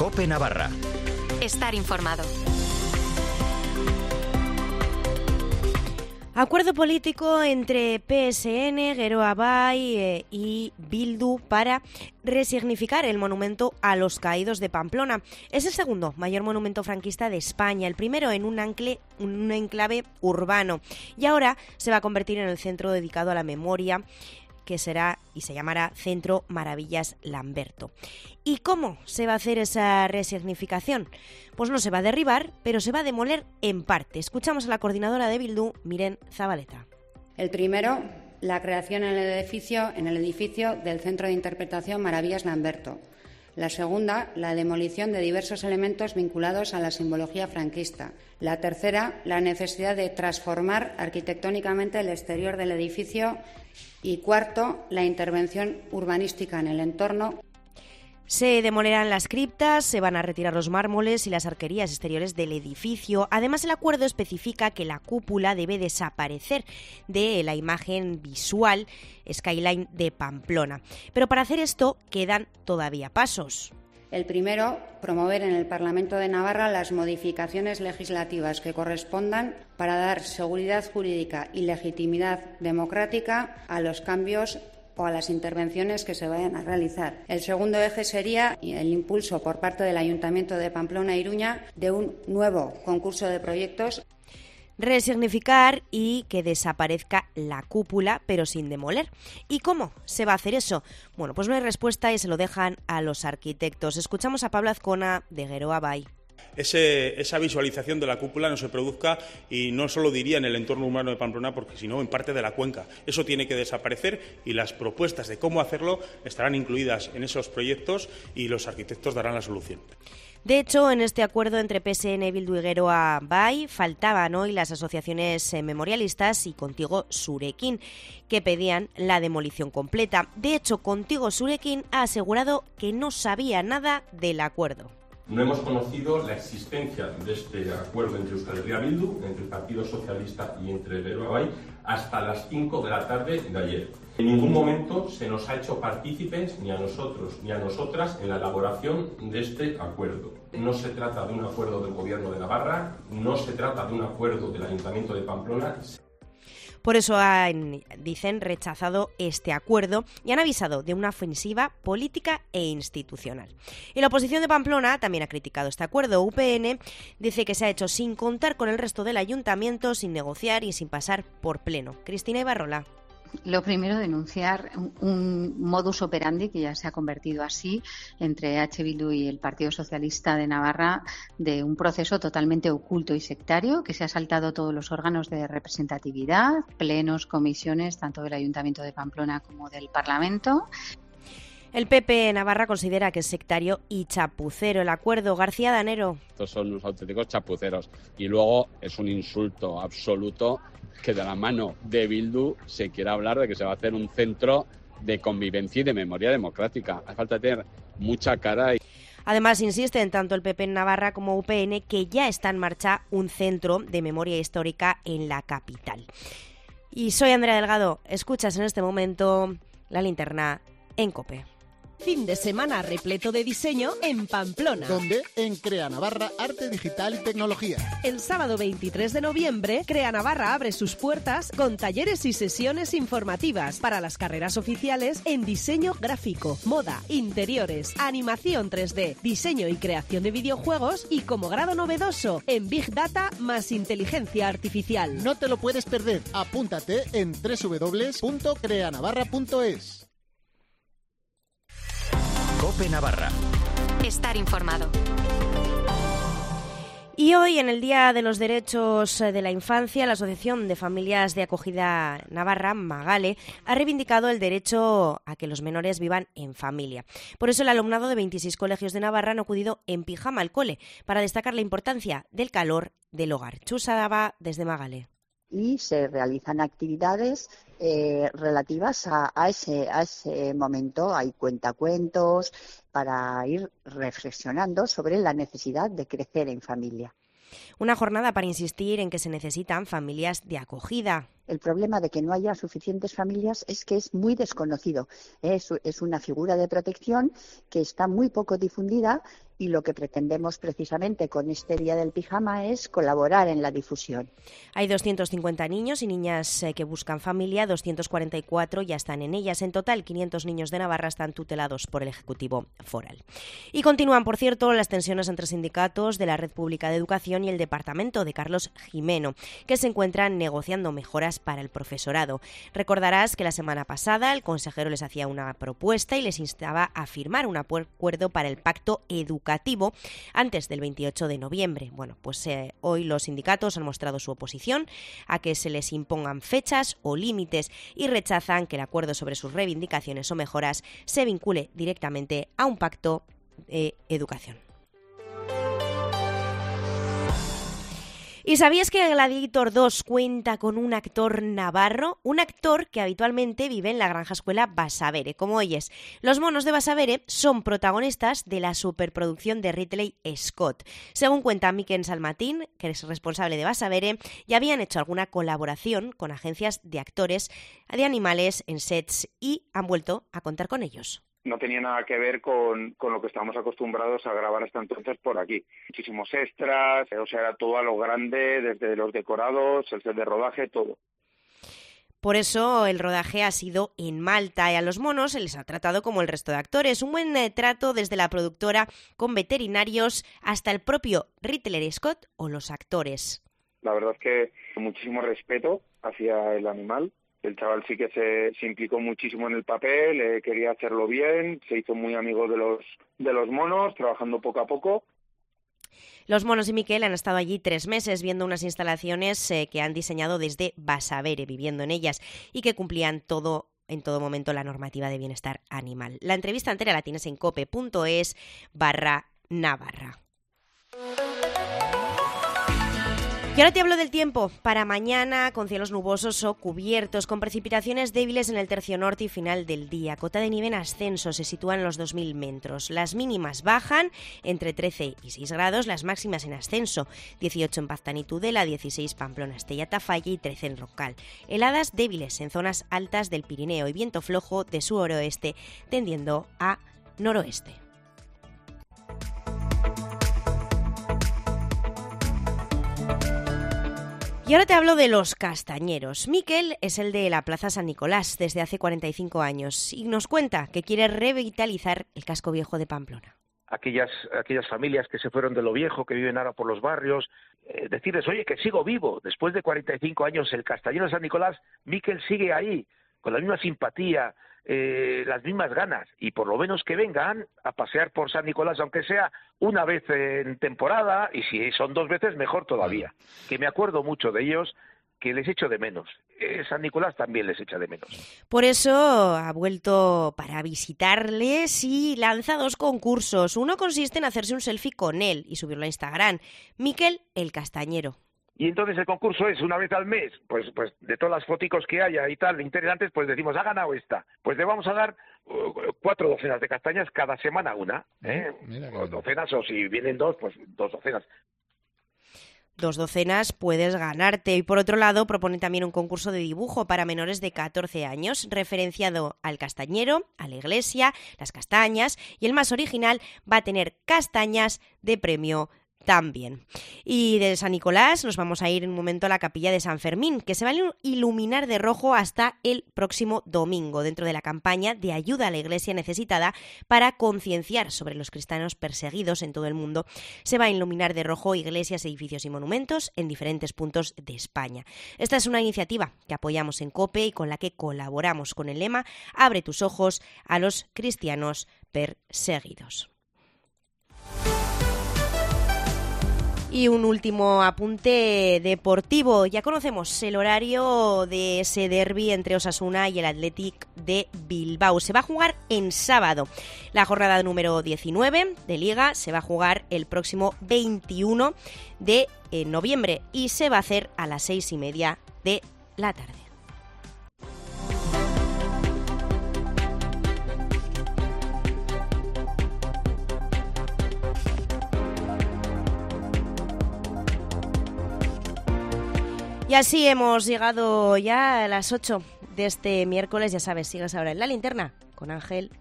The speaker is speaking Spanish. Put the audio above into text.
COPE Navarra. Estar informado. Acuerdo político entre PSN, Geroa Bai y Bildu para resignificar el monumento a los caídos de Pamplona. Es el segundo mayor monumento franquista de España, el primero en un enclave urbano, y ahora se va a convertir en el centro dedicado a la memoria, que será y se llamará Centro Maravillas Lamberto. ¿Y cómo se va a hacer esa resignificación? Pues no se va a derribar, pero se va a demoler en parte. Escuchamos a la coordinadora de Bildu, Miren Zabaleta. El primero, la creación en el edificio del Centro de Interpretación Maravillas Lamberto. La segunda, la demolición de diversos elementos vinculados a la simbología franquista. La tercera, la necesidad de transformar arquitectónicamente el exterior del edificio. Y cuarto, la intervención urbanística en el entorno. Se demolerán las criptas, se van a retirar los mármoles y las arquerías exteriores del edificio. Además, el acuerdo especifica que la cúpula debe desaparecer de la imagen visual skyline de Pamplona. Pero para hacer esto quedan todavía pasos. El primero, promover en el Parlamento de Navarra las modificaciones legislativas que correspondan para dar seguridad jurídica y legitimidad democrática a los cambios o a las intervenciones que se vayan a realizar. El segundo eje sería el impulso por parte del Ayuntamiento de Pamplona e Iruña de un nuevo concurso de proyectos. Resignificar y que desaparezca la cúpula, pero sin demoler. ¿Y cómo se va a hacer eso? Bueno, pues no hay respuesta y se lo dejan a los arquitectos. Escuchamos a Pablo Azcona de Geroa Bai. Esa visualización de la cúpula no se produzca, y no solo diría en el entorno urbano de Pamplona, porque sino en parte de la cuenca. Eso tiene que desaparecer y las propuestas de cómo hacerlo estarán incluidas en esos proyectos y los arquitectos darán la solución. De hecho, en este acuerdo entre PSN, Bildu y Geroa Bai faltaban hoy las asociaciones memorialistas y Contigo Surekin, que pedían la demolición completa. De hecho, Contigo Surekin ha asegurado que no sabía nada del acuerdo. No hemos conocido la existencia de este acuerdo entre Euskal Herria Bildu, entre el Partido Socialista y entre Geroa Bai, hasta las 5 de la tarde de ayer. En ningún momento se nos ha hecho partícipes, ni a nosotros ni a nosotras, en la elaboración de este acuerdo. No se trata de un acuerdo del Gobierno de Navarra, no se trata de un acuerdo del Ayuntamiento de Pamplona. Por eso dicen, rechazado este acuerdo y han avisado de una ofensiva política e institucional. Y la oposición de Pamplona también ha criticado este acuerdo. UPN dice que se ha hecho sin contar con el resto del ayuntamiento, sin negociar y sin pasar por pleno. Cristina Ibarrola. Lo primero, denunciar un modus operandi que ya se ha convertido así entre H. Bildu y el Partido Socialista de Navarra, de un proceso totalmente oculto y sectario que se ha saltado todos los órganos de representatividad, plenos, comisiones, tanto del Ayuntamiento de Pamplona como del Parlamento. El PP Navarra considera que es sectario y chapucero el acuerdo. García Danero. Estos son unos auténticos chapuceros y luego es un insulto absoluto que de la mano de Bildu se quiera hablar de que se va a hacer un centro de convivencia y de memoria democrática. Hace falta tener mucha cara. Además, insisten tanto el PP en Navarra como UPN que ya está en marcha un centro de memoria histórica en la capital. Y soy Andrea Delgado. Escuchas en este momento La Linterna en COPE. Fin de semana repleto de diseño en Pamplona. ¿Dónde? En Crea Navarra, Arte Digital y Tecnología. El sábado 23 de noviembre, Crea Navarra abre sus puertas con talleres y sesiones informativas para las carreras oficiales en diseño gráfico, moda, interiores, animación 3D, diseño y creación de videojuegos y como grado novedoso en Big Data más inteligencia artificial. No te lo puedes perder. Apúntate en www.creanavarra.es. COPE Navarra. Estar informado. Y hoy, en el Día de los Derechos de la Infancia, la Asociación de Familias de Acogida Navarra, Magale, ha reivindicado el derecho a que los menores vivan en familia. Por eso el alumnado de 26 colegios de Navarra han acudido en pijama al cole para destacar la importancia del calor del hogar. Chusa Daba, desde Magale. Y se realizan actividades relativas a ese momento. Hay cuentacuentos para ir reflexionando sobre la necesidad de crecer en familia. Una jornada para insistir en que se necesitan familias de acogida. El problema de que no haya suficientes familias es que es muy desconocido. Es una figura de protección que está muy poco difundida y lo que pretendemos precisamente con este Día del Pijama es colaborar en la difusión. Hay 250 niños y niñas que buscan familia, 244 ya están en ellas. En total, 500 niños de Navarra están tutelados por el Ejecutivo Foral. Y continúan, por cierto, las tensiones entre sindicatos de la Red Pública de Educación y el Departamento de Carlos Gimeno, que se encuentran negociando mejoras para el profesorado. Recordarás que la semana pasada el consejero les hacía una propuesta y les instaba a firmar un acuerdo para el pacto educativo antes del 28 de noviembre. Bueno, pues hoy los sindicatos han mostrado su oposición a que se les impongan fechas o límites y rechazan que el acuerdo sobre sus reivindicaciones o mejoras se vincule directamente a un pacto de educación. ¿Y sabías que Gladiator 2 cuenta con un actor navarro? Un actor que habitualmente vive en la granja escuela Bassavere. Como oyes, los monos de Bassavere son protagonistas de la superproducción de Ridley Scott. Según cuenta Miquel Salmatín, que es responsable de Bassavere, ya habían hecho alguna colaboración con agencias de actores de animales en sets y han vuelto a contar con ellos. No tenía nada que ver con lo que estábamos acostumbrados a grabar hasta entonces por aquí. Muchísimos extras, o sea, era todo a lo grande, desde los decorados, el set de rodaje, todo. Por eso el rodaje ha sido en Malta y a los monos se les ha tratado como el resto de actores. Un buen trato desde la productora con veterinarios hasta el propio Ridley Scott o los actores. La verdad es que muchísimo respeto hacia el animal. El chaval sí que se implicó muchísimo en el papel, quería hacerlo bien, se hizo muy amigo de los monos, trabajando poco a poco. Los monos y Miquel han estado allí 3 meses viendo unas instalaciones que han diseñado desde Bassavere, viviendo en ellas, y que cumplían en todo momento la normativa de bienestar animal. La entrevista entera la tienes en cope.es/Navarra. Y ahora te hablo del tiempo. Para mañana, con cielos nubosos o cubiertos, con precipitaciones débiles en el tercio norte y final del día. Cota de nieve en ascenso, se sitúa en los 2.000 metros. Las mínimas bajan entre 13 y 6 grados, las máximas en ascenso. 18 en Paztán y Tudela, 16 Pamplona, Estella, Tafalla y 13 en Roncal. Heladas débiles en zonas altas del Pirineo y viento flojo de suroeste tendiendo a noroeste. Y ahora te hablo de los castañeros. Miquel es el de la Plaza San Nicolás desde hace 45 años y nos cuenta que quiere revitalizar el casco viejo de Pamplona. Aquellas familias que se fueron de lo viejo, que viven ahora por los barrios, decirles, oye, que sigo vivo. Después de 45 años, el castañero de San Nicolás, Miquel sigue ahí, con la misma simpatía, las mismas ganas, y por lo menos que vengan a pasear por San Nicolás, aunque sea una vez en temporada, y si son 2 veces, mejor todavía. Que me acuerdo mucho de ellos, que les echo de menos. San Nicolás también les echa de menos. Por eso ha vuelto para visitarles y lanza 2 concursos. Uno consiste en hacerse un selfie con él y subirlo a Instagram. Miquel, el castañero. Y entonces el concurso es una vez al mes, pues de todas las foticos que haya y tal, interesantes, pues decimos, ha ganado esta. Pues le vamos a dar 4 docenas de castañas, cada semana una, o docenas, o si vienen 2, pues 2 docenas. 2 docenas puedes ganarte. Y por otro lado, propone también un concurso de dibujo para menores de 14 años, referenciado al castañero, a la iglesia, las castañas, y el más original va a tener castañas de premio también. Y de San Nicolás nos vamos a ir en un momento a la capilla de San Fermín, que se va a iluminar de rojo hasta el próximo domingo, dentro de la campaña de ayuda a la iglesia necesitada para concienciar sobre los cristianos perseguidos en todo el mundo. Se va a iluminar de rojo iglesias, edificios y monumentos en diferentes puntos de España. Esta es una iniciativa que apoyamos en COPE y con la que colaboramos con el lema Abre tus ojos a los cristianos perseguidos. Y un último apunte deportivo. Ya conocemos el horario de ese derbi entre Osasuna y el Athletic de Bilbao. Se va a jugar en sábado. La jornada número 19 de Liga se va a jugar el próximo 21 de noviembre y se va a hacer a las 6:30 de la tarde. Y Y así hemos llegado ya a las 8 de este miércoles. Ya sabes, sigues ahora en La Linterna con Ángel